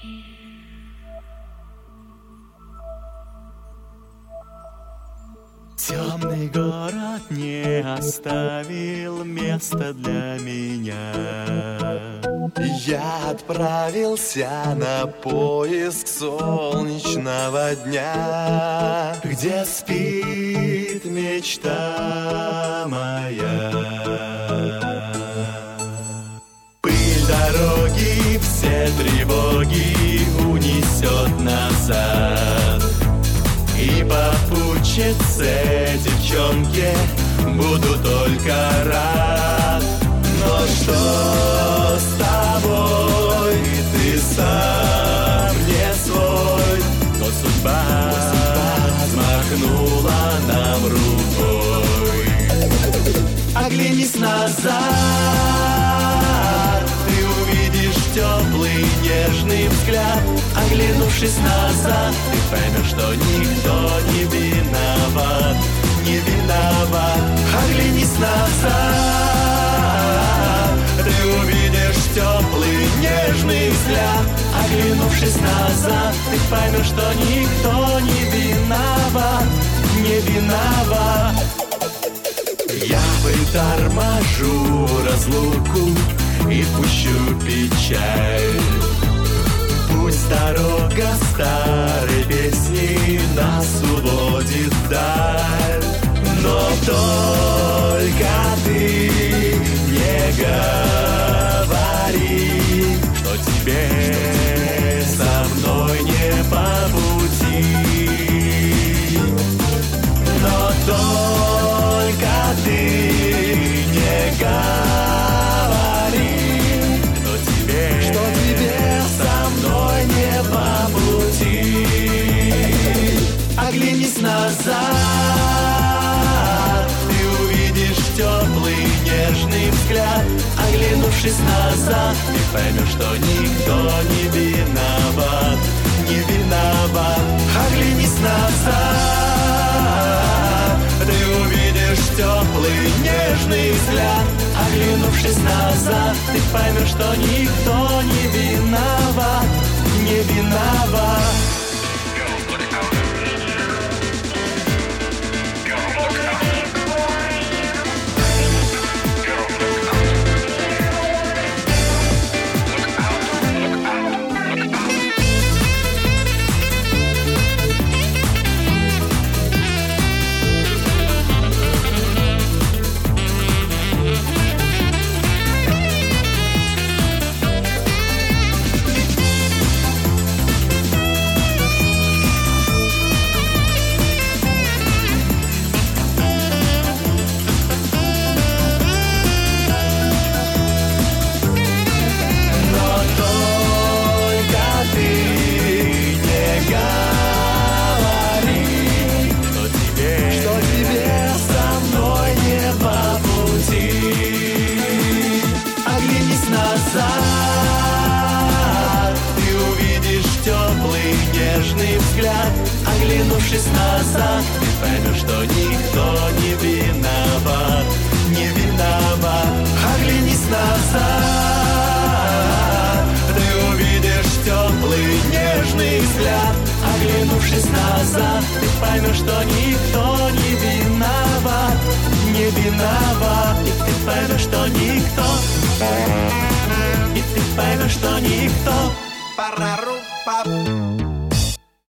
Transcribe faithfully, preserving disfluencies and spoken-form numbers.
Темный город не оставил места для меня. Я отправился на поиск солнечного дня, где спит мечта моя. Пыль дороги, все тревоги унесет назад. И попутчице, девчонке, буду только рад. Но что с тобой, ты сам не свой, то судьба взмахнула нам рукой. Оглянись назад, ты увидишь теплый нежный взгляд. Оглянувшись назад, ты поймешь, что никто не виноват, не виноват. Оглянись назад, ты увидишь теплый нежный взгляд. Оглянувшись назад, ты поймешь, что никто не виноват, не виноват. Я приторможу разлуку и пущу печаль. Пусть дорога старой песни нас уводит вдаль, но только ты не говори, что тебе со мной не по пути. Но только ты не говори, что тебе, что тебе со мной не по пути. Оглянись назад, ты увидишь теплый нежный взгляд. Оглянувшись назад, ты поймешь, что никто не виноват, не виноват. Оглянись назад, ты увидишь теплый нежный взгляд. Оглянувшись назад, ты поймешь, что никто не виноват, не виноват. Оглянувшись назад, ты поймешь, что никто не виноват, не виноват. Оглянись назад, ты увидишь теплый нежный взгляд. Оглянувшись назад, ты поймешь, что никто не виноват, не виноват. И ты поймешь, что никто, и ты поймешь, что никто. Парару-пап.